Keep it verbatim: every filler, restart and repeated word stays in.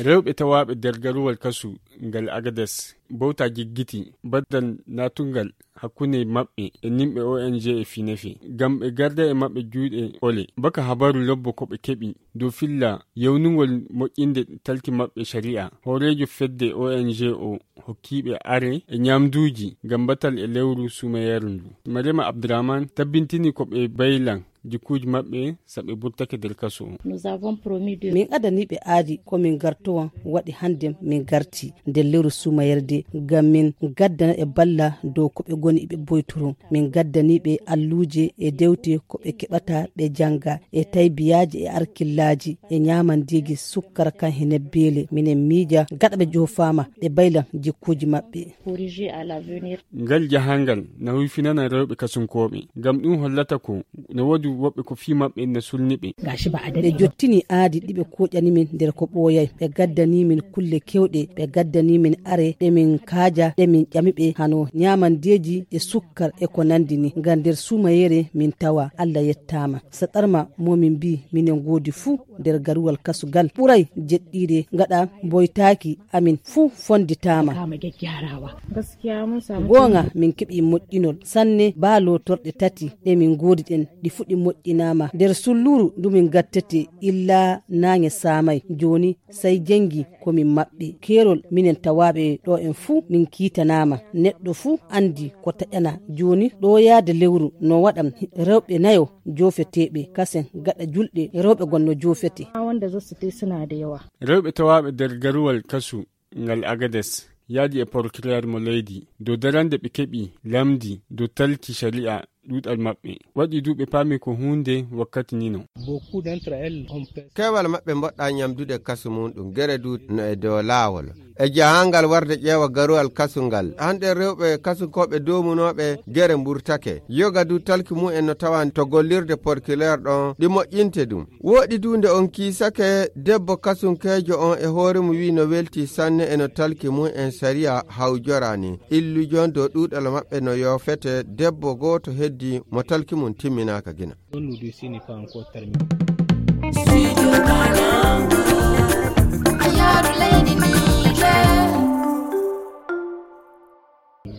rewɓe tawaɓe nder garuwal kasu ngal Agades bawta giggiti baddan natungal hakkunde maɓɓe e nimɓe O N G e finefe ngam ɓe garda e maɓɓe juuɗe ole baka habaru lobbo ko ɓe keɓi dow filla yewnugol moƴƴinde talki maɓɓe shari'a. Horejo fedde O N G o hokkiɓe are e nyamduji ngam batal e lewru sumayeru ndu. Mariama Abdurrahman tabbintini ko ɓe baylan jikkuji maɓɓe saɓe burtake nder kaso o. Min adaniɓe aadi ko min gartowan waɗi hande min garti nder lewru sumayerde ngam min gaddana e balla dow ko ɓe goni ɓe boytoro. Min gaddaniɓe alluje e dewte ko ɓe keɓata ɓe janga e taybiyaji e arkillaji e nyamandiji sukkara kan hene beele. Minen miija gaɗa ɓe jofama ɓe baylan jikkuji maɓɓe. Ngal jahangal na hufinana rewɓe kasunkoɓe ngam ɗum hollata ko ne wodi woɓɓe ko fi maɓɓe ne sulniɓe. Ɓe jottini aadi ɗiɓe koƴanimin nder ko ɓooyay ɓe gaddanimin kulle kewɗe ɓe gaddanimin are ɗe min kaaja ɗe min ƴamiɓe hano nyamandeji e sukkar e ko nandini ngam nder sumayere min tawa Allah yettama. Saɗarma momin mbi minen goodi fuu nder garuwal kasugal ɓuray jeɗɗire gaɗa boytaki amin fuu fonditama. Gonga min keɓi moƴƴinol sanne baalo torɗe tati ɗe min goodi ɗen ɗi fuɗi moƴƴinama nder sulluru ndumin gattete illa naŋe samay joni sai jengi komin maɓɓe kerol minen tawaɓe ɗo en fuu min kiitanama neɗɗo fuu andi ko taƴana joni ɗo yaade lewru no waɗam rewɓe nayo jofeteɓe kasen gaɗa julɗe rewɓe gonno jofete. Rewɓe tawaɓe nder garuwal kasu ngal Agades yaadi e procureur mo leydi dow darande ɓe keɓi lamdi dow talki shari'a ɗuɗal maɓɓe waɗi duuɓe paami ko hunde wakkati nino. Kewal maɓɓe mboɗɗa nyamdude kasu muɗum gere du no e dow laawol e jahangal warde ƴeewa garuwal kasungal hande rewɓe kasukoɓe domunoɓe gere mburtake yoga du talki mu'en no tawan to gollirde porculaire ɗon ɗi moƴƴinte ɗum woɗi dunde on kiisake debbo kasunkejo on e hoore mu wi no welti sanne e no talki mu'en sariya hawjorani illu jon dow ɗuɗal maɓɓe no yofete debbo goto heddi mo talki mum timminaka gina. Studio Banangu, Ayaru Lady